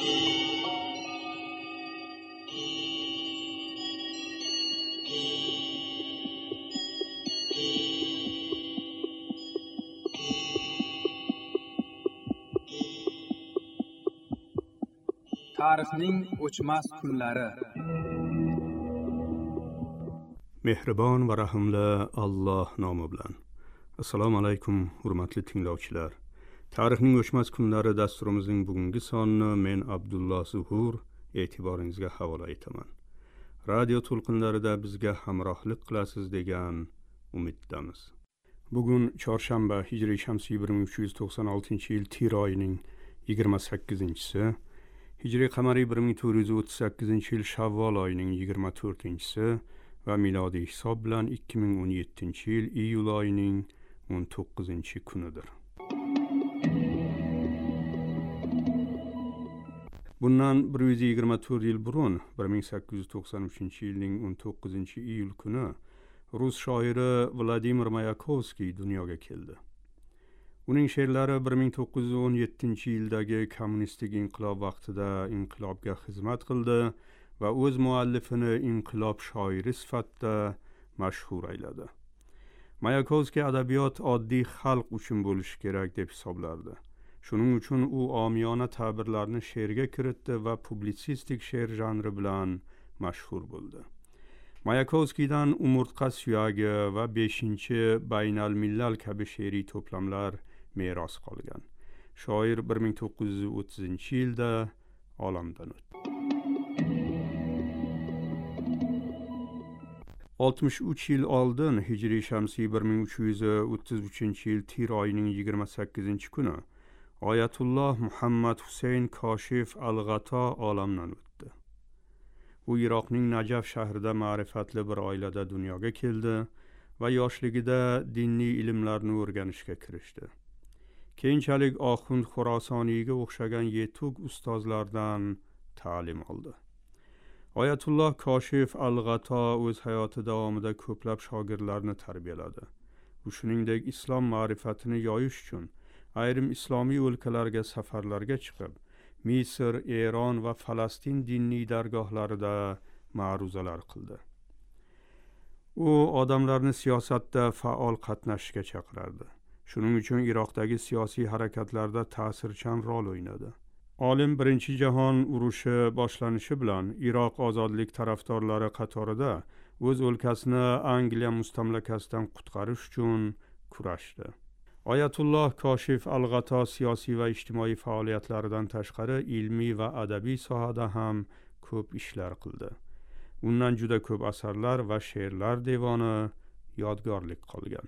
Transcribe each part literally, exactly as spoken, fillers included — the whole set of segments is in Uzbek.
Tarixning o'chmas kunlari. Mehribon va rahimli Alloh nomi bilan. Assalomu alaykum, hurmatli tinglovchilar. Tarixning o'chmas kunlari dasturimizning bugungi sonini men Abdulloh Zuhur e'tiboringizga havola etaman. Radio to'lqinlarida bizga hamrohlik qilasiz degan umiddamiz. Bugun chorshanba, Hijriy shamsiy bir ming uch yuz to'qson oltinchi yil Tiyr oyining yigirma sakkizinchisi, Hijriy qamariy bir ming to'rt yuz o'ttiz sakkizinchi yil Shavvol oyining yigirma to'rtinchisi va milodiy hisob bilan ikki ming o'n yettinchi yil iyul oyining o'n to'qqizinchi kunidir. Bundan bir yuz yigirma to'rt yil burun, bir ming sakkiz yuz to'qson uchinchi yilning o'n to'qqizinchi iyul kuni rus shoiri Vladimir Mayakovskiy dunyoga keldi. Uning she'rlari bir ming to'qqiz yuz o'n yettinchi yildagi kommunistik inqilob vaqtida inqilobga xizmat qildi va o'z muallifini inqilob shoiri sifatida mashhur ayladi. Mayakovskiy adabiyot oddiy xalq uchun bo'lishi kerak deb hisoblardi. Shuning uchun u omiyona ta'birlarni she'rga kiritdi va publitsistik she'r janri bilan mashhur bo'ldi. Mayakovskiydan Umurtqa suyagi va beshinchi Baynal Millal kabi she'riy to'plamlar meros qolgan. Shoir bir ming to'qqiz yuz o'ttizinchi yilda olamdan o'tdi. oltmish uch yil oldin, Hijriy shamsiy bir ming uch yuz o'ttiz uchinchi yil Tiyr oyining yigirma sakkizinchi kuni Oyatulloh Muhammad Husayn Koshif al-G'ato olamdan o'tdi. U Iroqning Najaf shahrida ma'rifatli bir oilada dunyoga keldi va yoshligida diniy ilmlarni o'rganishga kirishdi. Keyinchalik Oxund Xorasoniyga o'xshagan yetuk ustozlardan ta'lim oldi. Oyatulloh Koshif al-G'ato o'z hayoti davomida ko'plab shogirdlarni tarbiyaladi. U shuningdek islom ma'rifatini yoyish uchun ayrim islomiy o'lkalarga safarlarga chiqib, Misr, Eron va Falastin diniy dargohlarida ma'ruzalar qildi. U odamlarni siyosatda faol qatnashishga chaqirardi. Shuning uchun Iroqdagi siyosiy harakatlarda ta'sirchan rol o'ynadi. Olim Birinchi jahon urushi boshlanishi bilan Iroq ozodlik tarafdorlari qatorida o'z o'lkasini Angliya mustamlakasidan qutqarish uchun kurashdi. Oyatulloh Koshif al-G'ato siyosiy va ijtimoiy faoliyatlaridan tashqari ilmiy va adabiy sohada ham ko'p ishlar qildi. Undan juda ko'p asarlar va she'rlar devoni yodgorlik qolgan.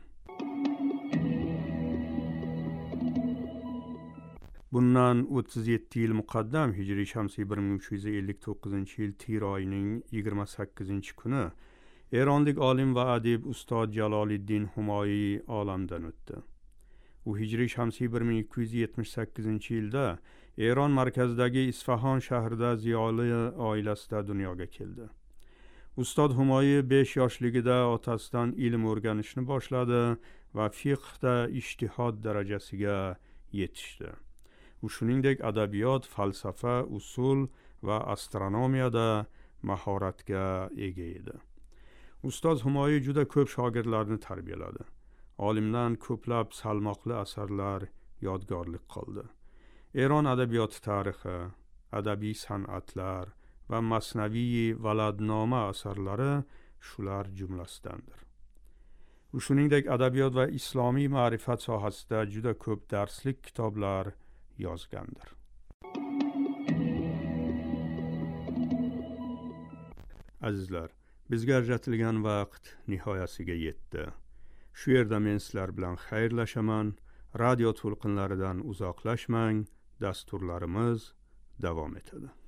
Bundan o'ttiz yetti yil muqaddam, Hijriy shamsiy bir ming uch yuz ellik to'qqizinchi yil Tiyr oyining yigirma sakkizinchi kuni eronlik olim va adib ustod Jaloliddin Humoyiy olamdan o'tdi. U Hijriy shamsiy bir ming ikki yuz yetmish sakkizinchi yilda Eron markazidagi Isfahon shahrida ziyoli oilasida dunyoga keldi. Ustod Humoyiy besh yoshligida otasidan ilm o'rganishni boshladi va fiqhda ijtihod darajasiga yetishdi. U shuningdek adabiyot, falsafa, usul va astronomiyada mahoratga ega edi. Ustoz Humoyiy juda ko'p shogirdlarni tarbiyaladi. Olimdan ko'plab salmoqli asarlar yodgorlik qoldi. Eron adabiyoti tarixi, adabiy san'atlar va Masnaviy Valadnoma asarlari shular jumlasidandir. U shuningdek adabiyot va islomiy ma'rifat sohasida juda ko'p darslik kitoblar yozgandir. Azizlar, bizga ajratilgan vaqt nihoyasiga yetdi. Shu yerda men sizlar bilan xayrlashaman. Radio to'lqinlaridan uzoqlashmang. Dasturlarimiz davom etadi.